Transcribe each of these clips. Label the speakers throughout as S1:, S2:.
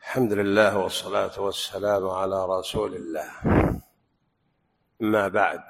S1: الحمد لله والصلاة والسلام على رسول الله. ما بعد،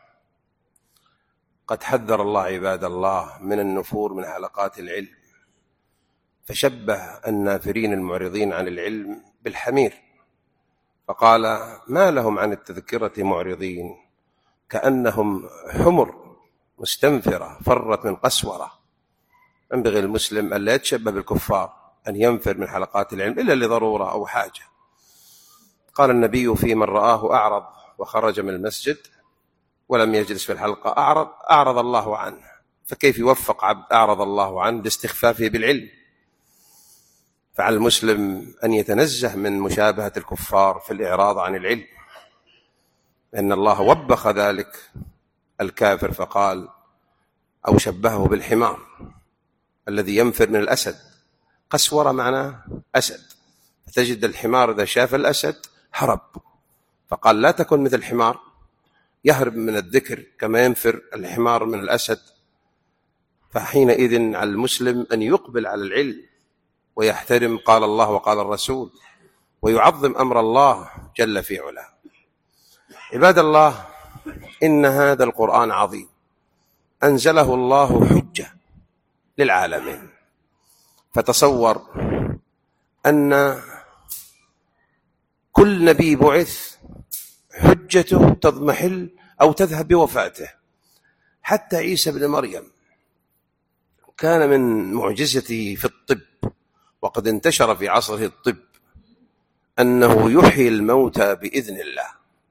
S1: قد حذر الله عباد الله من النفور من حلقات العلم، فشبه النافرين المعرضين عن العلم بالحمير، فقال: ما لهم عن التذكرة معرضين كأنهم حمر مستنفرة فرت من قسورة. ينبغي المسلم أن لا يتشبه بالكفار، أن ينفر من حلقات العلم إلا لضرورة أو حاجة. قال النبي في من رآه أعرض وخرج من المسجد ولم يجلس في الحلقة أعرض الله عنه. فكيف يوفق عبد أعرض الله عنه لاستخفافه بالعلم؟ فعلى المسلم أن يتنزه من مشابهة الكفار في الإعراض عن العلم، لأن الله وبخ ذلك الكافر فقال أو شبهه بالحمار الذي ينفر من الأسد. قسورة معناه أسد، فتجد الحمار إذا شاف الأسد هرب، فقال لا تكن مثل الحمار يهرب من الذكر كما ينفر الحمار من الأسد. فحينئذ على المسلم أن يقبل على العلم ويحترم قال الله وقال الرسول، ويعظم أمر الله جل في علاه. عباد الله، إن هذا القرآن عظيم، أنزله الله حجة للعالمين. فتصور أن كل نبي بعث حجته تضمحل أو تذهب بوفاته. حتى عيسى بن مريم كان من معجزته في الطب، وقد انتشر في عصره الطب، أنه يحيي الموتى بإذن الله.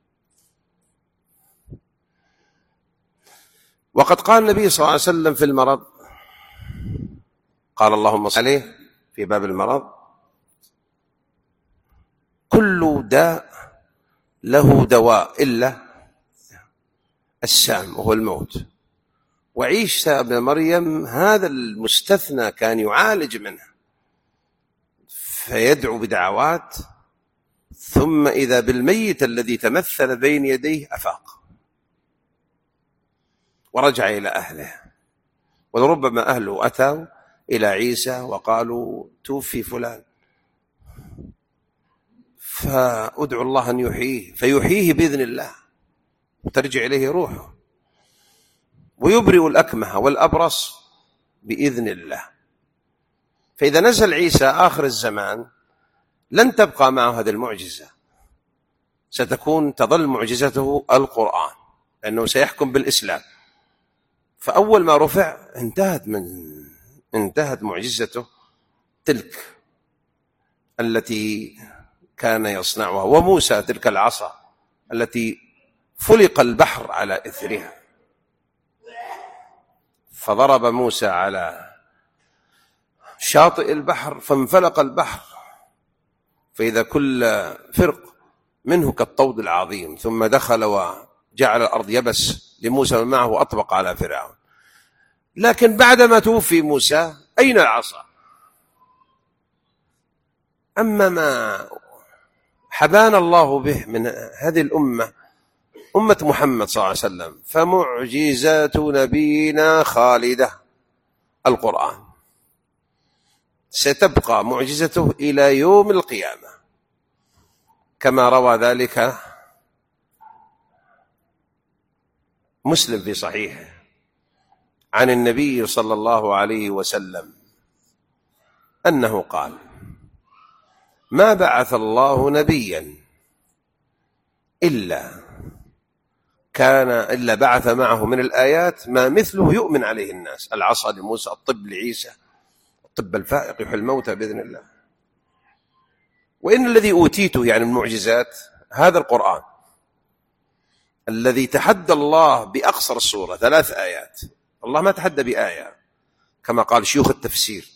S1: وقد قال النبي صلى الله عليه وسلم في المرض، قال اللهم صل عليه في باب المرض: كل داء له دواء إلا السام وهو الموت. وعيسى ابن مريم هذا المستثنى كان يعالج منه، فيدعو بدعوات، ثم إذا بالميت الذي تمثل بين يديه أفاق ورجع إلى أهله. ولربما أهله أتوا إلى عيسى وقالوا توفي فلان، فأدعو الله أن يحييه، فيحييه بإذن الله وترجع إليه روحه، ويبرئ الأكمه والأبرص بإذن الله. فإذا نزل عيسى آخر الزمان لن تبقى معه هذه المعجزة، تظل معجزته القرآن، لأنه سيحكم بالإسلام. فأول ما رفع انتهت معجزته تلك التي كان يصنعها، وموسى تلك العصا التي فلق البحر على إثرها. فضرب موسى على شاطئ البحر فانفلق البحر، فإذا كل فرق منه كالطود العظيم، ثم دخل وجعل الأرض يبس لموسى ومعه وأطبق على فرعون. لكن بعدما توفي موسى أين العصا؟ أما ما حبانا الله به من هذه الأمة، أمة محمد صلى الله عليه وسلم، فمعجزات نبينا خالدة القرآن، ستبقى معجزته إلى يوم القيامة، كما روى ذلك مسلم في صحيحه عن النبي صلى الله عليه وسلم أنه قال: ما بعث الله نبيا إلا بعث معه من الآيات ما مثله يؤمن عليه الناس. العصا لموسى، الطب لعيسى، الطب الفائق يحيي الموتى بإذن الله. وإن الذي أوتيته يعني المعجزات هذا القرآن الذي تحدى الله بأقصر الصورة 3 آيات. الله ما تحدى بآية كما قال شيوخ التفسير،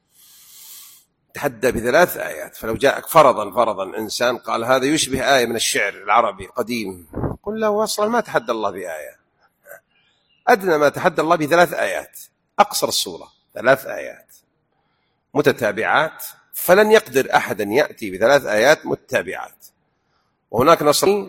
S1: تحدى ب3 آيات. فلو جاءك فرضا إنسان قال هذا يشبه آية من الشعر العربي القديم، قل له أصلا ما تحدى الله بآية. أدنى ما تحدى الله ب3 آيات، أقصر الصورة 3 آيات متتابعات، فلن يقدر أحد أن يأتي ب3 آيات متتابعات. وهناك نصراني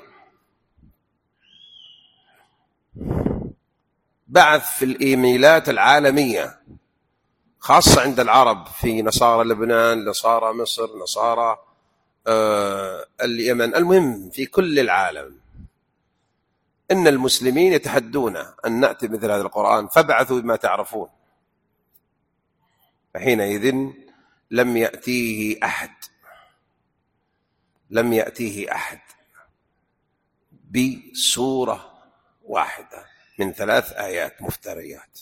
S1: بعث في الإيميلات العالمية، خاصة عند العرب، في نصارى لبنان، نصارى مصر، نصارى اليمن، المهم في كل العالم، إن المسلمين يتحدون أن نأتي مثل هذا القرآن، فابعثوا بما تعرفون. فحينئذ لم يأتيه أحد بسورة واحدة من 3 آيات مفتريات.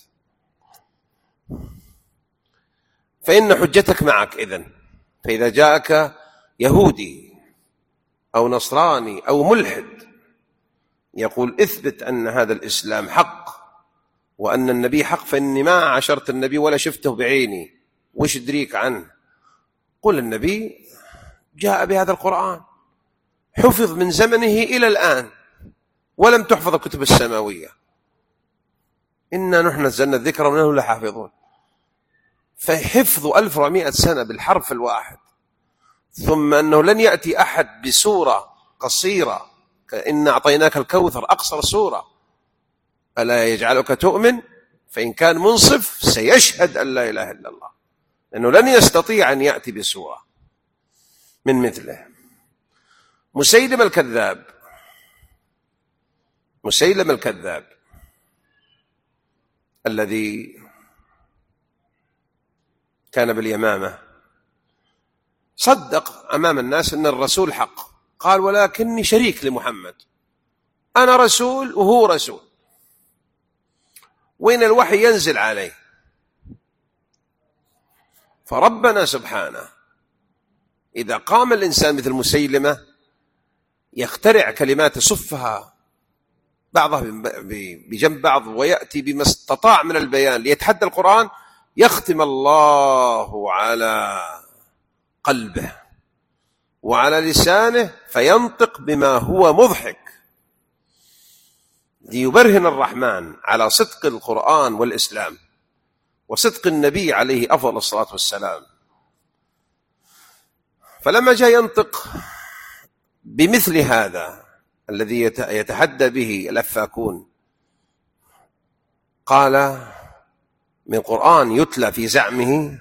S1: فإن حجتك معك إذن. فإذا جاءك يهودي أو نصراني أو ملحد يقول اثبت أن هذا الإسلام حق وأن النبي حق، فإني ما عاشرت النبي ولا شفته بعيني، وش أدريك عنه؟ قل النبي جاء بهذا القرآن، حفظ من زمنه إلى الآن، ولم تحفظ الكتب السماوية. إنا نحن نزلنا الذكر وإنه لحافظون. فحفظ 1400 سنة بالحرف الواحد، ثم أنه لن يأتي أحد بسورة قصيرة إن أعطيناك الكوثر، أقصر سورة، ألا يجعلك تؤمن؟ فإن كان منصف سيشهد أن لا إله إلا الله، لأنه لن يستطيع أن يأتي بسورة من مثله. مسيلمة الكذاب الذي كان باليمامة صدق أمام الناس أن الرسول حق، قال ولكني شريك لمحمد، أنا رسول وهو رسول، وين الوحي ينزل عليه. فربنا سبحانه إذا قام الإنسان مثل مسيلمة يخترع كلمات يصفها بعضها بجنب بعض ويأتي بما استطاع من البيان ليتحدى القرآن، يختم الله على قلبه وعلى لسانه فينطق بما هو مضحك، ليبرهن الرحمن على صدق القرآن والإسلام وصدق النبي عليه أفضل الصلاة والسلام. فلما جاء ينطق بمثل هذا الذي يتحدى به الأفاكون، قال من قرآن يتلى في زعمه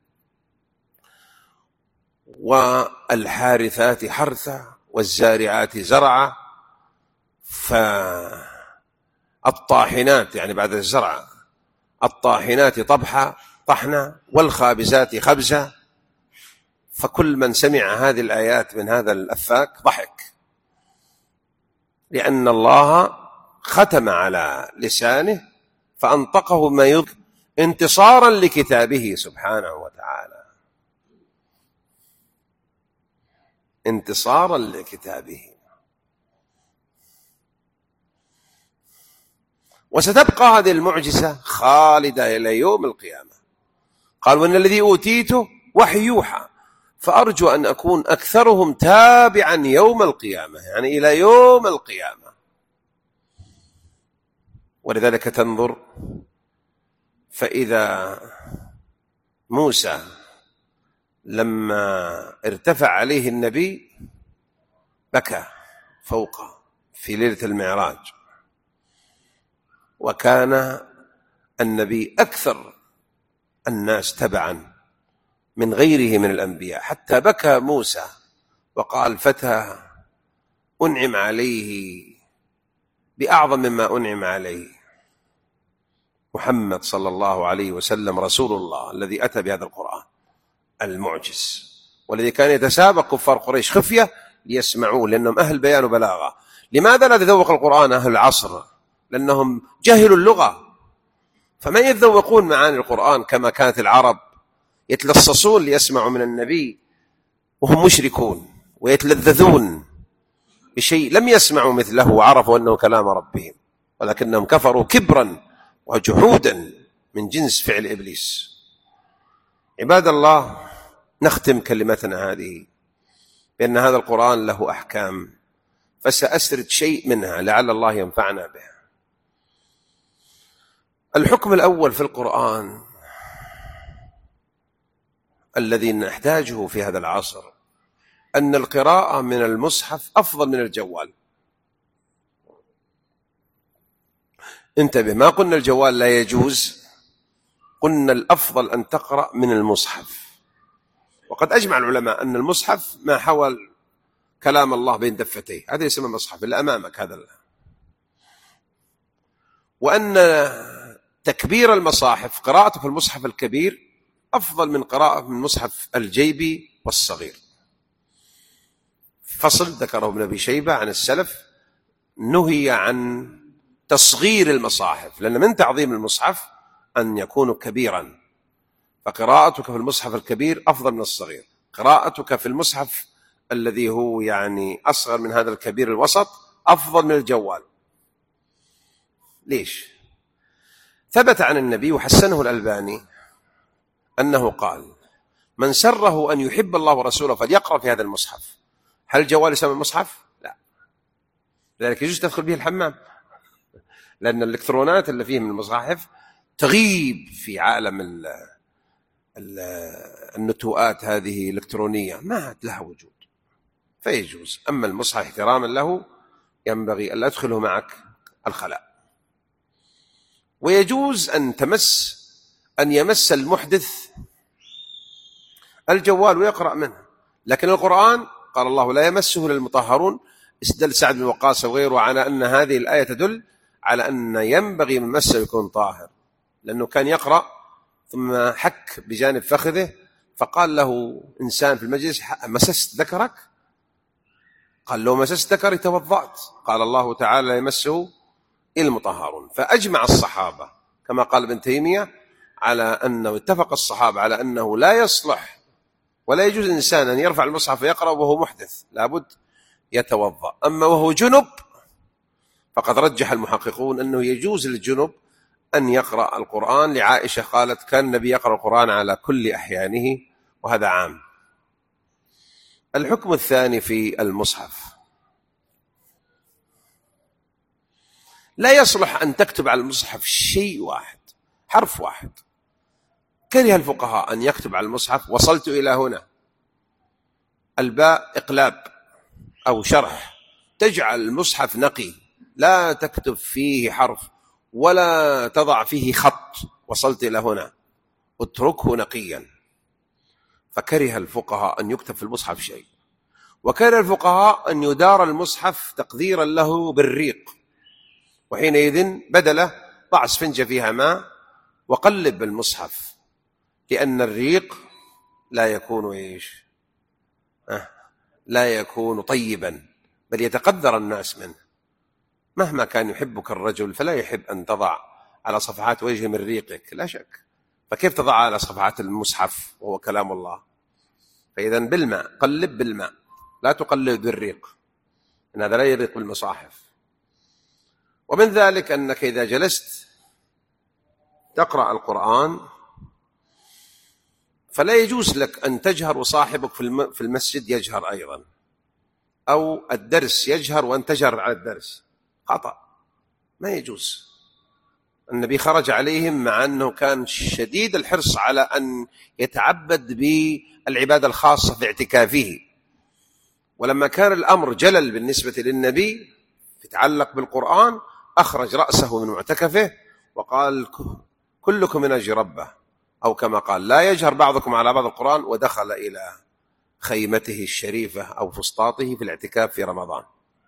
S1: والحارثات حرثا والزارعات زرعا، فالطاحنات يعني بعد الزرع، الطاحنات طحنا والخابزات خبزا. فكل من سمع هذه الآيات من هذا الأفاك ضحك، لأن الله ختم على لسانه فأنطقه ما يضحك انتصارا لكتابه سبحانه وتعالى، انتصارا لكتابه. وستبقى هذه المعجزة خالدة إلى يوم القيامة. قال وإن الذي أوتيته وحي يوحى، فأرجو أن أكون أكثرهم تابعا يوم القيامة، يعني إلى يوم القيامة. ولذلك تنظر فإذا موسى لما ارتفع عليه النبي بكى فوقه في ليلة المعراج، وكان النبي أكثر الناس تبعا من غيره من الأنبياء، حتى بكى موسى وقال فتى أنعم عليه بأعظم مما أنعم عليه محمد صلى الله عليه وسلم رسول الله الذي أتى بهذا القرآن المعجز، والذي كان يتسابق كفار قريش خفية ليسمعوه لأنهم أهل بيان وبلاغة. لماذا لا تذوق القرآن أهل العصر؟ لأنهم جهلوا اللغة، فما يتذوقون معاني القرآن كما كانت العرب يتلصصون ليسمعوا من النبي وهم مشركون، ويتلذذون بشيء لم يسمعوا مثله وعرفوا أنه كلام ربهم، ولكنهم كفروا كبرا وجحودا من جنس فعل إبليس. عباد الله، نختم كلمتنا هذه بأن هذا القرآن له أحكام، فسأسرد شيء منها لعل الله ينفعنا به. الحكم الأول في القرآن الذي نحتاجه في هذا العصر أن القراءة من المصحف أفضل من الجوال. انتبه، ما قلنا الجوال لا يجوز، قلنا الأفضل أن تقرأ من المصحف. وقد أجمع العلماء أن المصحف ما حوى كلام الله بين دفتيه، هذا يسمى مصحف اللي أمامك هذا. وأن تكبير المصاحف، قراءته في المصحف الكبير أفضل من قراءة من المصحف الجيبي والصغير. فصل ذكره ابن أبي شيبة عن السلف نهي عن تصغير المصاحف، لأن من تعظيم المصحف أن يكون كبيرا، فقراءتك في المصحف الكبير أفضل من الصغير. قراءتك في المصحف الذي هو يعني أصغر من هذا الكبير الوسط أفضل من الجوال. ليش؟ ثبت عن النبي وحسنه الألباني أنه قال: من سره أن يحب الله ورسوله فليقرأ في هذا المصحف. هل الجوال يسمى مصحف؟ لا، لذلك يجوز تدخل به الحمام، لأن الإلكترونات اللي فيه من المصاحف تغيب في عالم النتوءات هذه الإلكترونية، ما لها وجود، فيجوز. أما المصحف احتراما له ينبغي ألا أدخله معك الخلاء. ويجوز أن يمس المحدث الجوال ويقرأ منه، لكن القرآن قال الله: لا يمسه إلا المطهرون. استدل سعد بن وقاص وغيره على أن هذه الآية تدل على أن ينبغي من مسه يكون طاهر، لأنه كان يقرأ ثم حك بجانب فخذه، فقال له إنسان في المجلس: مسست ذكرك؟ قال: لو مسست ذكري توضأت. قال الله تعالى: لا يمسه إلا المطهرون. فأجمع الصحابة كما قال ابن تيمية على أنه اتفق الصحابة على أنه لا يصلح ولا يجوز إنسان أن يرفع المصحف ويقرأ وهو محدث، لابد يتوضأ. أما وهو جنب فقد رجح المحققون أنه يجوز للجنب أن يقرأ القرآن، لعائشة قالت: كان النبي يقرأ القرآن على كل أحيانه، وهذا عام. الحكم الثاني في المصحف: لا يصلح أن تكتب على المصحف شيء واحد، حرف واحد. كره الفقهاء أن يكتب على المصحف وصلت إلى هنا، الباء إقلاب أو شرح، تجعل المصحف نقي، لا تكتب فيه حرف ولا تضع فيه خط وصلت إلى هنا، اتركه نقيا. فكره الفقهاء أن يكتب في المصحف شيء. وكره الفقهاء أن يدار المصحف تقديرا له بالريق، وحينئذ بدله ضع اسفنجة فيها ماء وقلب المصحف، لأن الريق لا يكون إيش؟ لا يكون طيبا، بل يتقدر الناس منه. مهما كان يحبك الرجل فلا يحب أن تضع على صفحات وجهه من ريقك، لا شك. فكيف تضع على صفحات المصحف وهو كلام الله؟ فإذا بالماء، قلب بالماء، لا تقلب بالريق، إن هذا لا يليق بالمصاحف. ومن ذلك أنك إذا جلست تقرأ القرآن فلا يجوز لك أن تجهر وصاحبك في المسجد يجهر أيضا، أو الدرس يجهر وأن تجهر على الدرس، خطأ، ما يجوز. النبي خرج عليهم مع أنه كان شديد الحرص على أن يتعبد بالعبادة الخاصة في اعتكافه، ولما كان الأمر جلل بالنسبة للنبي يتعلق بالقرآن أخرج رأسه من معتكفه وقال: كلكم من أجل ربه، أو كما قال: لا يجهر بعضكم على بعض القرآن، ودخل إلى خيمته الشريفة أو فسطاطه في الاعتكاف في رمضان.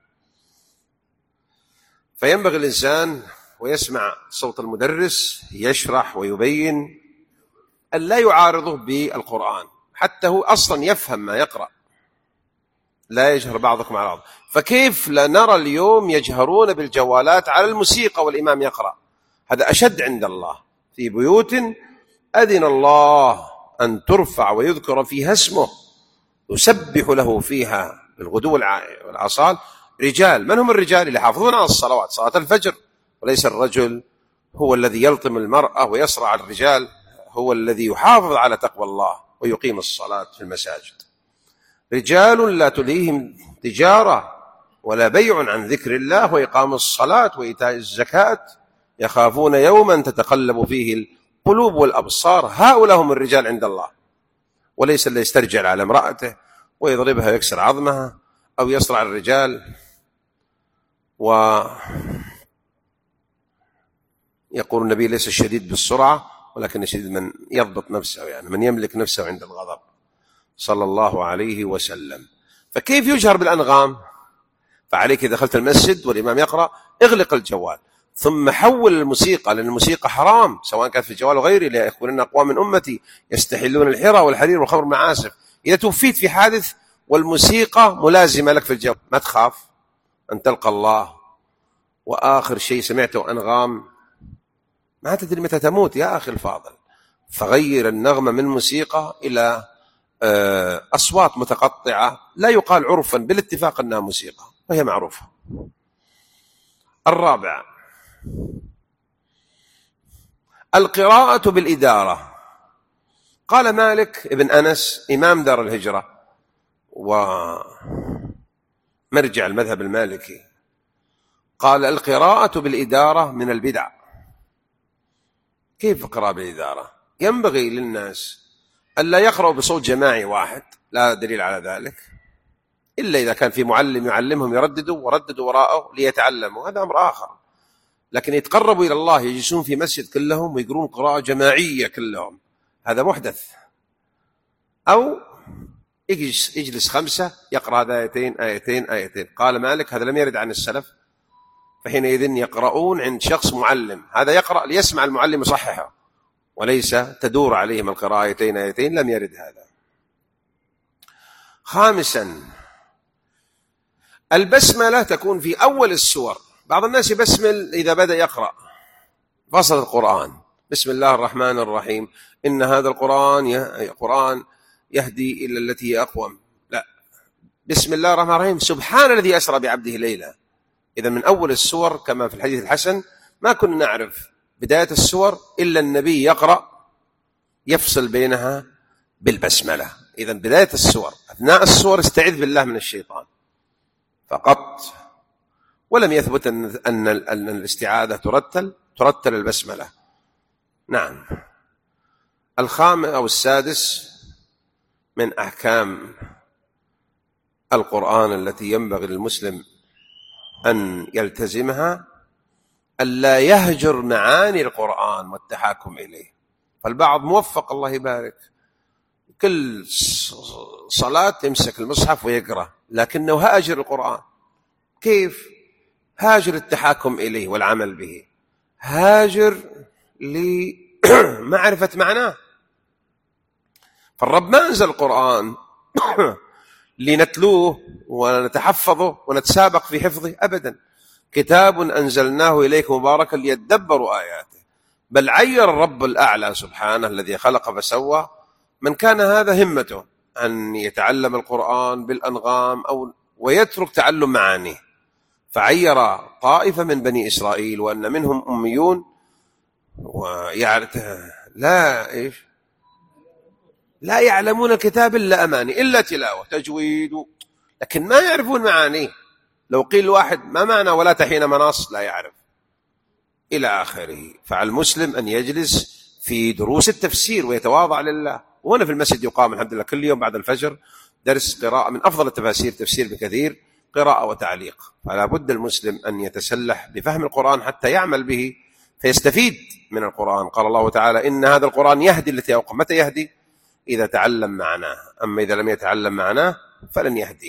S1: فينبغي الإنسان ويسمع صوت المدرس يشرح ويبين أن لا يعارضه بالقرآن، حتى هو أصلا يفهم ما يقرأ. لا يجهر بعضكم على بعض. فكيف لا نرى اليوم يجهرون بالجوالات على الموسيقى والإمام يقرأ؟ هذا أشد عند الله. في بيوت أذن الله أن ترفع ويذكر فيها اسمه يسبح له فيها بالغدو والآصال رجال. من هم الرجال؟ اللي يحافظون على الصلوات، صلاة الفجر. وليس الرجل هو الذي يلطم المرأة ويصرع الرجال، هو الذي يحافظ على تقوى الله ويقيم الصلاة في المساجد. رجال لا تلهيهم تجارة ولا بيع عن ذكر الله وإقام الصلاة وإيتاء الزكاة يخافون يوما تتقلب فيه القلوب والأبصار. هؤلاء هم الرجال عند الله، وليس اللي يسترجل على امرأته ويضربها ويكسر عظمها أو يصرع الرجال. ويقول النبي: ليس الشديد بالسرعة ولكن الشديد من يضبط نفسه، يعني من يملك نفسه عند الغضب، صلى الله عليه وسلم. فكيف يجهر بالأنغام؟ فعليك إذا دخلت المسجد والإمام يقرأ اغلق الجوال، ثم حول الموسيقى، لأن الموسيقى حرام سواء كانت في الجوال وغيره، ليكون أقوام من أمتي يستحلون الحرى والحرير والخمر المعازف. إذا توفيت في حادث والموسيقى ملازمة لك في الجو، ما تخاف أن تلقى الله وآخر شيء سمعته أنغام، ما تدري متى تموت يا أخي الفاضل. فغير النغمة من موسيقى إلى أصوات متقطعة لا يقال عرفا بالاتفاق أنها موسيقى وهي معروفة. الرابع القراءة بالإدارة. قال مالك ابن أنس إمام دار الهجرة ومرجع المذهب المالكي، قال القراءة بالإدارة من البدع. كيف القراءة بالإدارة؟ ينبغي للناس ألا يقرأوا بصوت جماعي واحد، لا دليل على ذلك إلا إذا كان في معلم يعلمهم يرددوا ورددوا وراءه ليتعلموا، هذا أمر آخر. لكن يتقربوا إلى الله يجلسون في مسجد كلهم ويقرون قراءة جماعية كلهم، هذا محدث. أو يجلس 5 يقرأ هذا آيتين آيتين آيتين. قال مالك هذا لم يرد عن السلف، فحينئذ يقرؤون عند شخص معلم، هذا يقرأ ليسمع المعلم يصححه وليس تدور عليهم القراءة آيتين آيتين، لم يرد هذا. خامسا البسملة تكون في أول السور. بعض الناس يبسمل إذا بدأ يقرأ فصل القرآن، بسم الله الرحمن الرحيم إن هذا القرآن يهدي إلى التي هي أقوم. لا، بسم الله الرحمن الرحيم سبحان الذي أسرى بعبده ليلا. إذا من أول السور كما في الحديث الحسن ما كنا نعرف بداية السور إلا النبي يقرأ يفصل بينها بالبسملة. إذا بداية السور أثناء السور استعذ بالله من الشيطان فقط، ولم يثبت أن الاستعاذة ترتل البسملة. نعم. الخامس أو السادس من أحكام القرآن التي ينبغي للمسلم أن يلتزمها ألا يهجر معاني القرآن والتحاكم إليه. فالبعض موفق الله يبارك كل صلاة يمسك المصحف ويقرأ، لكنه هاجر القرآن. كيف؟ هاجر التحاكم إليه والعمل به، هاجر لمعرفة معناه. فالرب ما أنزل القرآن لنتلوه ونتحفظه ونتسابق في حفظه أبدا، كتاب أنزلناه إليك مباركا ليدبروا آياته. بل عير الرب الأعلى سبحانه الذي خلق فسوى من كان هذا همته أن يتعلم القرآن بالأنغام ويترك تعلم معانيه، فعير طائفة من بني إسرائيل وأن منهم أميون لا يعلمون الكتاب إلا أماني إلا تلاوة تجويد، لكن ما يعرفون معانيه. لو قيل واحد ما معنى ولا تحين مناص لا يعرف إلى آخره. فعلى المسلم أن يجلس في دروس التفسير ويتواضع لله. وهنا في المسجد يقام الحمد لله كل يوم بعد الفجر درس قراءة من أفضل التفاسير، تفسير بكثير، قراءة وتعليق. فلا بد المسلم أن يتسلح بفهم القرآن حتى يعمل به فيستفيد من القرآن. قال الله تعالى إن هذا القرآن يهدي التي أقوم. متى يهدي؟ إذا تعلم معناه، أما إذا لم يتعلم معناه فلن يهديه.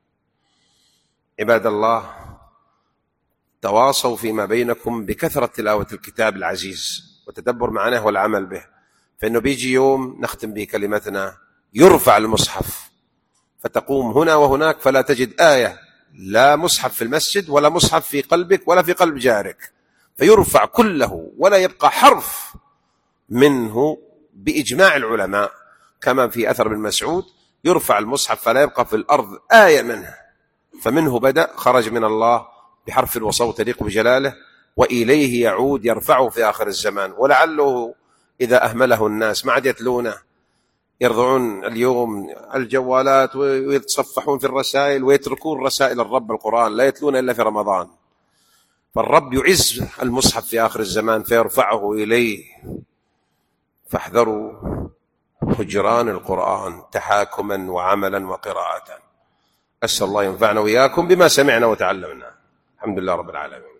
S1: عباد الله، تواصوا فيما بينكم بكثرة تلاوة الكتاب العزيز وتدبر معناه والعمل به، فإنه بيجي يوم نختم به كلمتنا يرفع المصحف فتقوم هنا وهناك فلا تجد آية، لا مصحف في المسجد ولا مصحف في قلبك ولا في قلب جارك، فيرفع كله ولا يبقى حرف منه بإجماع العلماء، كما في أثر ابن مسعود يرفع المصحف فلا يبقى في الأرض آية منه، فمنه بدأ خرج من الله بحرف وصوت تليق بجلاله وإليه يعود يرفعه في آخر الزمان. ولعله إذا أهمله الناس ما عاد يتلونه، يرضعون اليوم الجوالات ويتصفحون في الرسائل ويتركون رسائل الرب القرآن لا يتلون إلا في رمضان. فالرب يعز المصحف في آخر الزمان فيرفعه إليه. فاحذروا هجران القرآن تحاكما وعملا وقراءة. أسأل الله ينفعنا وإياكم بما سمعنا وتعلمنا. الحمد لله رب العالمين.